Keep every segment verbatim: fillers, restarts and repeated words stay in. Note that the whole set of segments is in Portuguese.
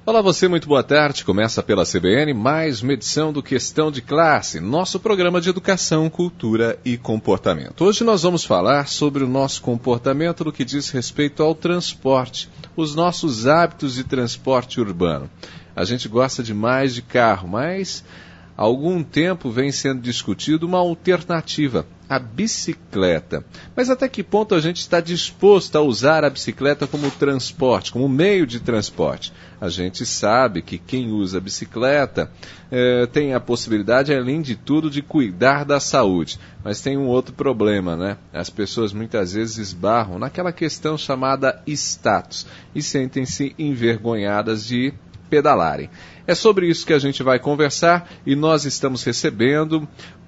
Olá você, muito boa tarde. Começa pela C B N mais uma edição do Questão de Classe, nosso programa de educação, cultura e comportamento. Hoje nós vamos falar sobre o nosso comportamento no que diz respeito ao transporte, os nossos hábitos de transporte urbano. A gente gosta demais de carro, mas há algum tempo vem sendo discutido uma alternativa, a bicicleta. Mas até que ponto a gente está disposto a usar a bicicleta como transporte, como meio de transporte? A gente sabe que quem usa a bicicleta eh, tem a possibilidade, além de tudo, de cuidar da saúde. Mas tem um outro problema, né? As pessoas muitas vezes esbarram naquela questão chamada status e sentem-se envergonhadas de pedalarem. É sobre isso que a gente vai conversar e nós estamos recebendo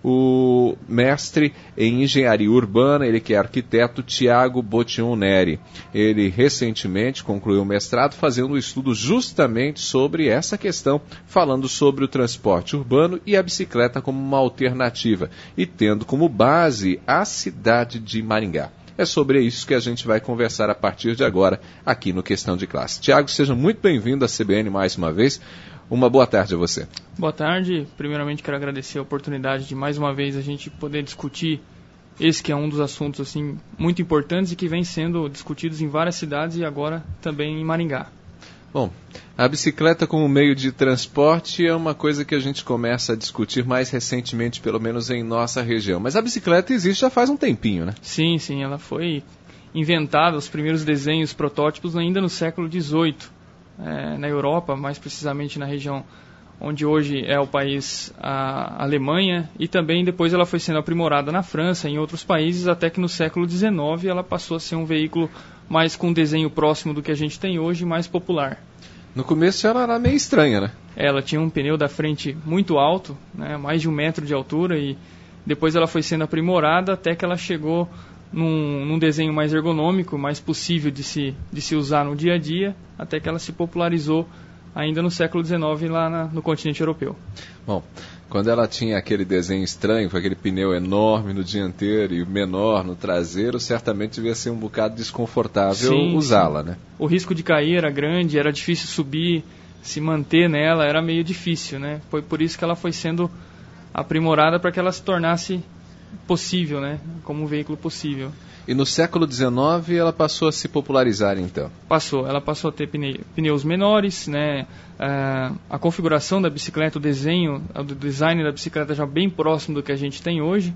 o mestre em engenharia urbana, ele que é arquiteto, Tiago Botion Neri. Ele recentemente concluiu o mestrado fazendo um estudo justamente sobre essa questão, falando sobre o transporte urbano e a bicicleta como uma alternativa e tendo como base a cidade de Maringá. É sobre isso que a gente vai conversar a partir de agora aqui no Questão de Classe. Tiago, seja muito bem-vindo à C B N mais uma vez. Uma boa tarde a você. Boa tarde. Primeiramente quero agradecer a oportunidade de mais uma vez a gente poder discutir esse que é um dos assuntos assim, muito importantes e que vem sendo discutidos em várias cidades e agora também em Maringá. Bom, a bicicleta como meio de transporte é uma coisa que a gente começa a discutir mais recentemente, pelo menos em nossa região. Mas a bicicleta existe já faz um tempinho, né? Sim, sim. Ela foi inventada, os primeiros desenhos, protótipos, ainda no século dezoito. É, na Europa, mais precisamente na região onde hoje é o país, a Alemanha, e também depois ela foi sendo aprimorada na França e em outros países, até que no século dezenove ela passou a ser um veículo mais com um desenho próximo do que a gente tem hoje, mais popular. No começo ela era meio estranha, né? Ela tinha um pneu da frente muito alto, né, mais de um metro de altura, e depois ela foi sendo aprimorada até que ela chegou num, num desenho mais ergonômico, mais possível de se, de se usar no dia a dia, até que ela se popularizou ainda no século dezenove lá na, no continente europeu. Bom, quando ela tinha aquele desenho estranho, com aquele pneu enorme no dianteiro e menor no traseiro, certamente devia ser um bocado desconfortável sim, usá-la, sim. né? O risco de cair era grande, era difícil subir, se manter nela era meio difícil, né? Foi por isso que ela foi sendo aprimorada para que ela se tornasse possível, né? Como um veículo possível. E no século dezenove ela passou a se popularizar, então? Passou, ela passou a ter pne- pneus menores, né? Uh, a configuração da bicicleta, o desenho, o design da bicicleta já bem próximo do que a gente tem hoje,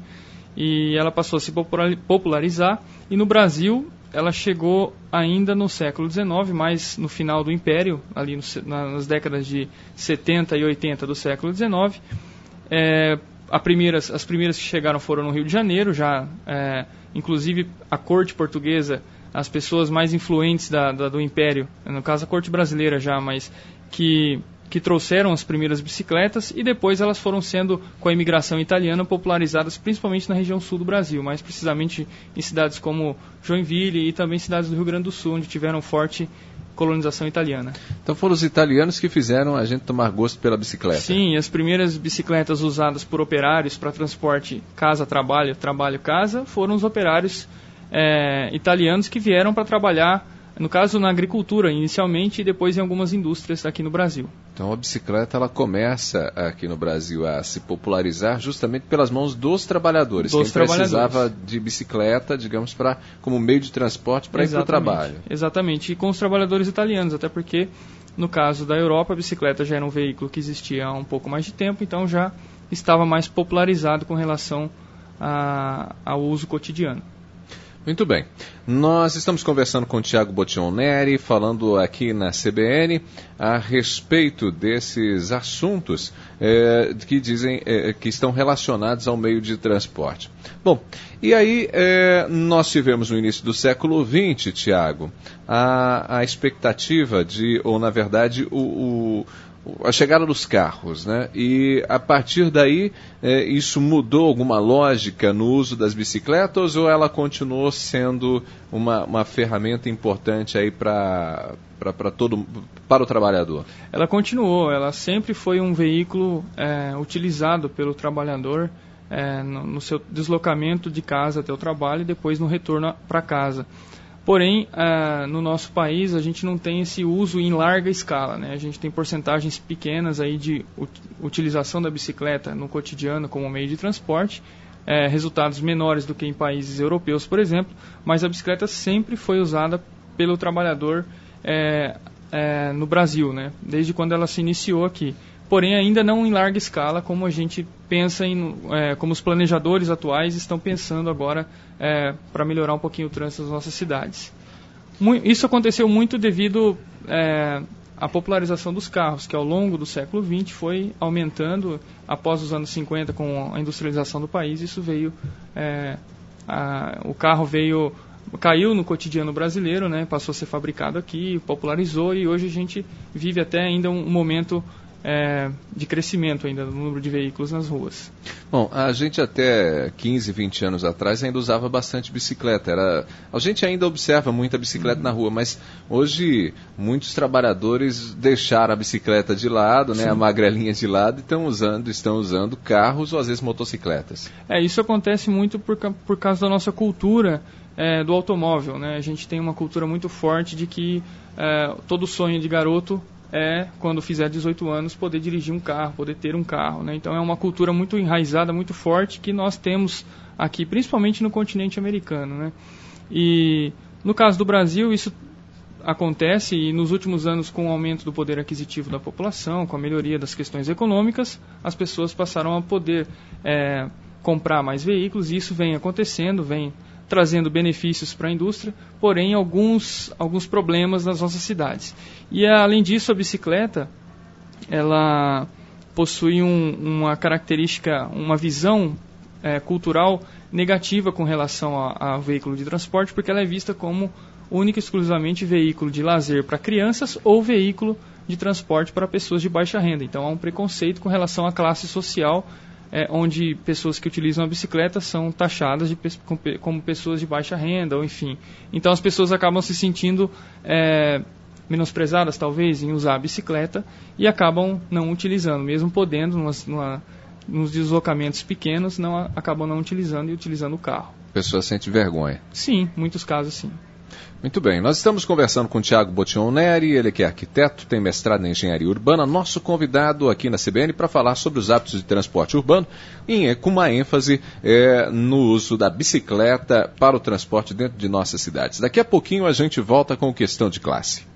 e ela passou a se popularizar, e no Brasil ela chegou ainda no século dezenove, mas no final do Império, ali no, nas décadas de setenta e oitenta do século dezenove, é, a primeiras, as primeiras que chegaram foram no Rio de Janeiro, já é, inclusive a corte portuguesa, as pessoas mais influentes da, da, do Império, no caso a corte brasileira já, mas que, que trouxeram as primeiras bicicletas e depois elas foram sendo, com a imigração italiana, popularizadas principalmente na região sul do Brasil, mais precisamente em cidades como Joinville e também cidades do Rio Grande do Sul, onde tiveram forte colonização italiana. Então foram os italianos que fizeram a gente tomar gosto pela bicicleta. Sim, as primeiras bicicletas usadas por operários para transporte casa-trabalho, trabalho-casa, foram os operários é, italianos que vieram para trabalhar, no caso na agricultura inicialmente e depois em algumas indústrias aqui no Brasil. Então a bicicleta ela começa aqui no Brasil a se popularizar justamente pelas mãos dos trabalhadores. Dos Quem trabalhadores. precisava de bicicleta, digamos, pra, como meio de transporte para ir para o trabalho. Exatamente, e com os trabalhadores italianos, até porque no caso da Europa a bicicleta já era um veículo que existia há um pouco mais de tempo, então já estava mais popularizado com relação a, ao uso cotidiano. Muito bem. Nós estamos conversando com o Tiago Botion Neri, falando aqui na C B N a respeito desses assuntos é, que dizem é, que estão relacionados ao meio de transporte. Bom, e aí é, nós tivemos no início do século vinte, Tiago, a, a expectativa de, ou na verdade, o, o a chegada dos carros, né? E a partir daí, é, isso mudou alguma lógica no uso das bicicletas ou ela continuou sendo uma, uma ferramenta importante aí para para todo para o trabalhador? Ela continuou, ela sempre foi um veículo é, utilizado pelo trabalhador é, no, no seu deslocamento de casa até o trabalho e depois no retorno para casa. Porém, ah, no nosso país, a gente não tem esse uso em larga escala, né? A gente tem porcentagens pequenas aí de ut- utilização da bicicleta no cotidiano como meio de transporte, eh, resultados menores do que em países europeus, por exemplo, mas a bicicleta sempre foi usada pelo trabalhador eh, eh, no Brasil, né? Desde quando ela se iniciou aqui. Porém, ainda não em larga escala, como a gente pensa em, é, como os planejadores atuais estão pensando agora é, para melhorar um pouquinho o trânsito das nossas cidades. Isso aconteceu muito devido é, à popularização dos carros, que ao longo do século vinte foi aumentando. Após os anos cinquenta, com a industrialização do país, isso veio, é, a, o carro veio, caiu no cotidiano brasileiro, né, passou a ser fabricado aqui, popularizou, e hoje a gente vive até ainda um, um momento É, de crescimento ainda do número de veículos nas ruas. Bom, a gente até quinze, vinte anos atrás ainda usava bastante bicicleta. Era, a gente ainda observa muita bicicleta uhum. na rua, mas hoje muitos trabalhadores deixaram a bicicleta de lado, né, a magrelinha de lado, e estão usando, estão usando carros ou às vezes motocicletas. É, isso acontece muito por, por causa da nossa cultura é, do automóvel, né? A gente tem uma cultura muito forte de que é, todo sonho de garoto é, quando fizer dezoito anos, poder dirigir um carro, poder ter um carro, né? Então é uma cultura muito enraizada, muito forte, que nós temos aqui, principalmente no continente americano, né? E no caso do Brasil, isso acontece, e nos últimos anos, com o aumento do poder aquisitivo da população, com a melhoria das questões econômicas, as pessoas passaram a poder é, comprar mais veículos, e isso vem acontecendo, vem trazendo benefícios para a indústria, porém alguns, alguns problemas nas nossas cidades. E além disso, a bicicleta, ela possui um, uma característica, uma visão é, cultural negativa com relação ao veículo de transporte, porque ela é vista como única e exclusivamente veículo de lazer para crianças ou veículo de transporte para pessoas de baixa renda. Então há um preconceito com relação à classe social, É, onde pessoas que utilizam a bicicleta são taxadas de, como pessoas de baixa renda, ou enfim. Então as pessoas acabam se sentindo é, menosprezadas, talvez, em usar a bicicleta, e acabam não utilizando, mesmo podendo, numa, numa, nos deslocamentos pequenos, não, acabam não utilizando e utilizando o carro. A pessoa sente vergonha. Sim, muitos casos sim. Muito bem, nós estamos conversando com o Thiago Bottion Neri, ele que é arquiteto, tem mestrado em engenharia urbana, nosso convidado aqui na C B N para falar sobre os hábitos de transporte urbano, e com uma ênfase é, no uso da bicicleta para o transporte dentro de nossas cidades. Daqui a pouquinho a gente volta com Questão de Classe.